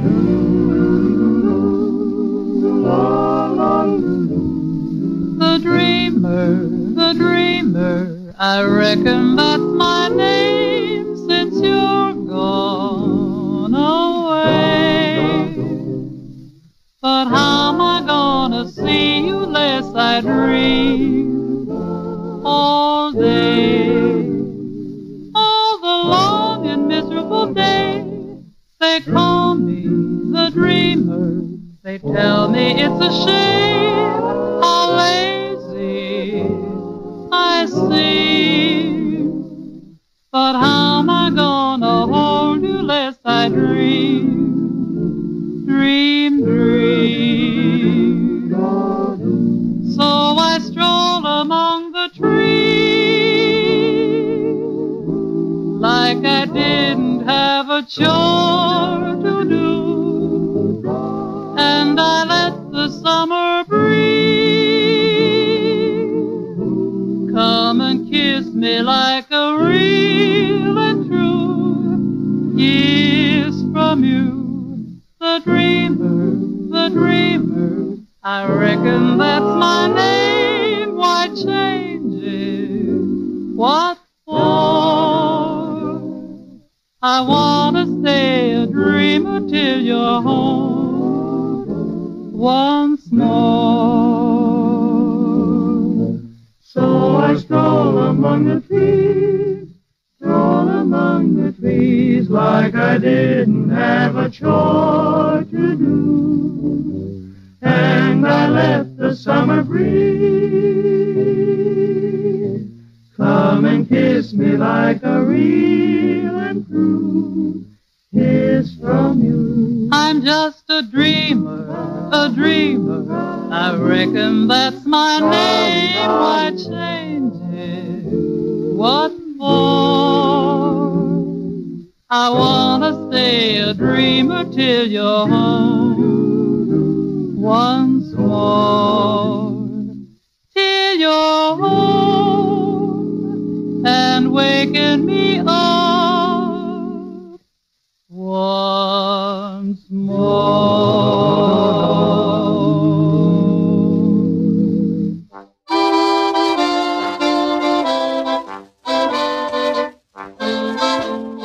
The dreamer, I reckon that's my name since you're gone away. But how am I gonna see you lest I dream all day, all the long and miserable day? They call me the dreamer, they tell me it's a shame how lazy I seem. But how am I gonna hold you lest I dream, dream, dream? So I stroll among the trees like I didn't have a chore to do, and I let the summer breeze come and kiss me like a real and true kiss from you. The dreamer, I reckon that's my name. Why change it? What for? I wanna stay a dreamer till you're home once more. So I stroll among the trees, like I didn't have a chore to do, and I let the summer breeze come and kiss me like a real and true kiss from you. I'm just a dreamer, I reckon that's my name. Why change it? What for? I wanna stay a dreamer till you're home once more, till you're home and waking me